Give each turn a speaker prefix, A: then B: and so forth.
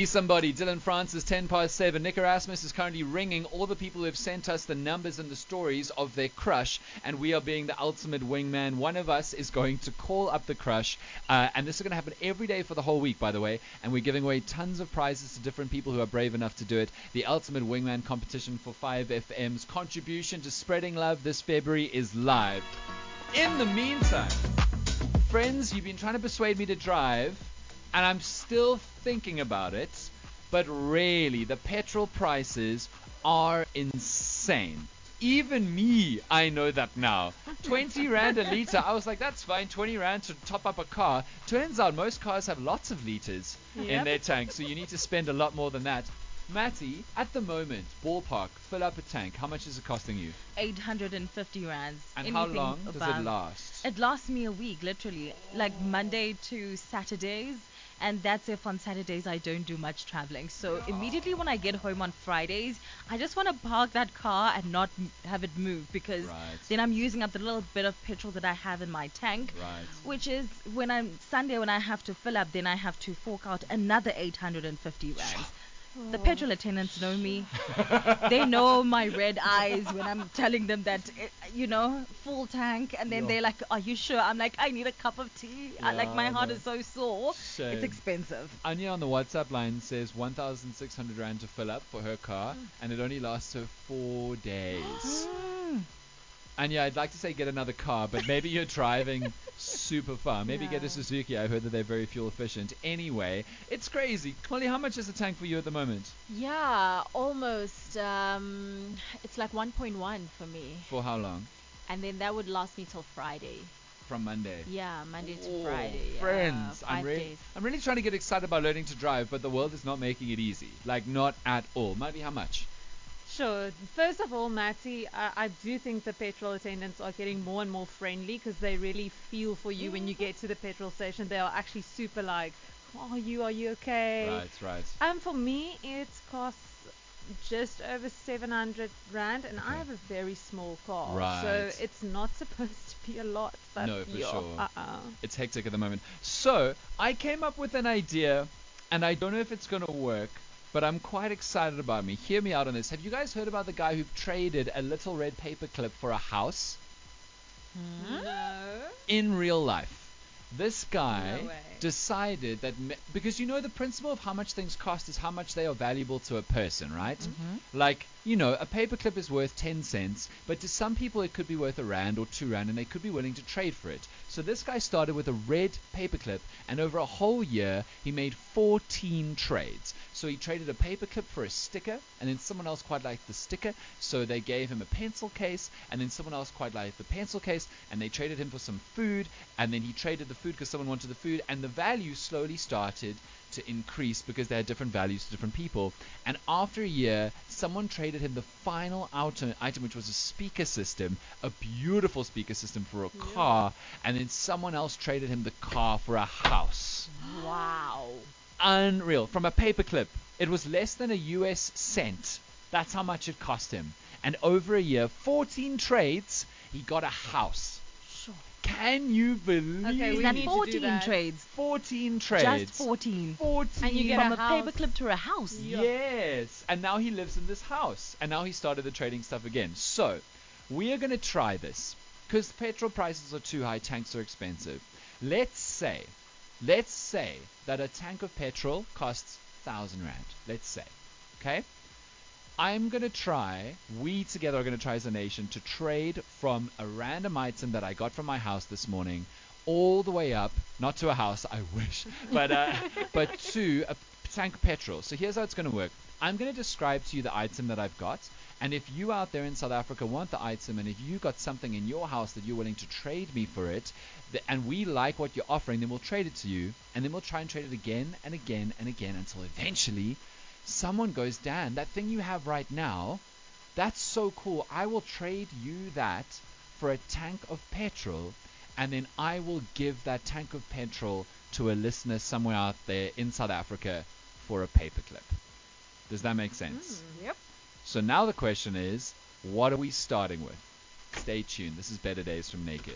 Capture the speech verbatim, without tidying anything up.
A: somebody. Dylan Francis, ten past seven. Nick Erasmus is currently ringing all the people who have sent us the numbers and the stories of their crush, and we are being the ultimate wingman. One of us is going to call up the crush, uh, and this is going to happen every day for the whole week, by the way, and we're giving away tons of prizes to different people who are brave enough to do it. The ultimate wingman competition for five F M's contribution to spreading love this February is live. In the meantime, friends, you've been trying to persuade me to drive, and I'm still thinking about it, but really, the petrol prices are insane. Even me, I know that now. twenty rand a litre. I was like, that's fine, twenty rand to top up a car. Turns out most cars have lots of litres
B: Yep.
A: in their tank, so you need to spend a lot more than that. Matty, at the moment, ballpark, fill up a tank. How much is it costing you?
B: eight hundred fifty rands.
A: And how
B: Anything
A: long does it
B: above.
A: last?
B: It lasts me a week, literally. Like Monday to Saturdays. And that's if on Saturdays I don't do much traveling. So immediately when I get home on Fridays, I just want to park that car and not m- have it move, because
A: Right.
B: then I'm using up the little bit of petrol that I have in my tank.
A: Right.
B: Which is when I'm Sunday when I have to fill up, then I have to fork out another eight hundred fifty rands. The petrol attendants know me. They know my red eyes when I'm telling them that, eh, you know, full tank. And then
A: Yeah.
B: they're like, are you sure? I'm like, I need a cup of tea. I, like,
A: Yeah,
B: my
A: I
B: heart
A: know.
B: is so sore.
A: Shame.
B: It's expensive.
A: Anya on the WhatsApp line says one thousand six hundred rand to fill up for her car, and it only lasts her four days.
B: Mm.
A: Anya, I'd like to say get another car, but maybe you're driving super far. Maybe get a
C: No.
A: Suzuki. I heard that they're very fuel efficient. Anyway, it's crazy. Molly, how much is the tank for you at the moment?
C: Yeah, almost. Um, it's like one point one for me.
A: For how long?
C: And then that would last me till Friday.
A: From Monday.
C: Yeah, Monday to
A: Oh,
C: Friday. Yeah,
A: friends, I'm
C: five
A: really,
C: days.
A: I'm really trying to get excited about learning to drive, but the world is not making it easy. Like, not at all. Maybe how much?
D: Sure. First of all, Matty, I, I do think the petrol attendants are getting more and more friendly because they really feel for you when you get to the petrol station. They are actually super like, "How are you? Are you okay?"
A: Right, right.
D: Um, for me, it costs just over seven hundred rand, and I
A: Okay.
D: have a very small car,
A: Right.
D: so it's not supposed to be a lot. But
A: No, for
D: yeah,
A: sure.
D: Uh-uh.
A: It's hectic at the moment. So, I came up with an idea, and I don't know if it's going to work, but I'm quite excited about me. Hear me out on this. Have you guys heard about the guy who traded a little red paperclip for a house?
D: No.
A: In real life. This guy
D: No way.
A: decided that, me- because you know the principle of how much things cost is how much they are valuable to a person, right? Like, you know, a paperclip is worth ten cents, but to some people it could be worth a rand or two rand, and they could be willing to trade for it. So this guy started with a red paperclip, and over a whole year he made fourteen trades. So he traded a paperclip for a sticker, and then someone else quite liked the sticker, so they gave him a pencil case, and then someone else quite liked the pencil case, and they traded him for some food, and then he traded the food because someone wanted the food, and the value slowly started to increase because they had different values to different people. And after a year, someone traded him the final item, item which was a speaker system, a beautiful speaker system for a car, and then someone else traded him the car for a house.
C: Wow.
A: Unreal. From a paperclip. It was less than a U S cent. That's how much it cost him. And over a year, fourteen trades, he got a house.
B: Sure.
A: Can you believe
D: Okay,
B: Is
D: we
B: that
D: need to do
B: fourteen
D: that.
B: trades?
A: fourteen trades?
B: Just fourteen.
A: fourteen.
D: And you get
B: From
D: a
B: a
D: house.
B: paperclip to a house.
D: Yeah.
A: Yes. And now he lives in this house. And now he started the trading stuff again. So, we are going to try this. Because petrol prices are too high, tanks are expensive. Let's say, let's say that a tank of petrol costs one thousand rand. Let's say. Okay? I'm going to try, we together are going to try as a nation to trade from a random item that I got from my house this morning all the way up, not to a house, I wish, but uh, but to a tank of petrol. So here's how it's going to work. I'm going to describe to you the item that I've got, and if you out there in South Africa want the item, and if you got something in your house that you're willing to trade me for it, th- and we like what you're offering, then we'll trade it to you, and then we'll try and trade it again and again and again until eventually someone goes, Dan, that thing you have right now, that's so cool. I will trade you that for a tank of petrol, and then I will give that tank of petrol to a listener somewhere out there in South Africa for a paperclip. Does that make sense?
D: Yep.
A: So now the question is, what are we starting with? Stay tuned. This is Better Days from Naked.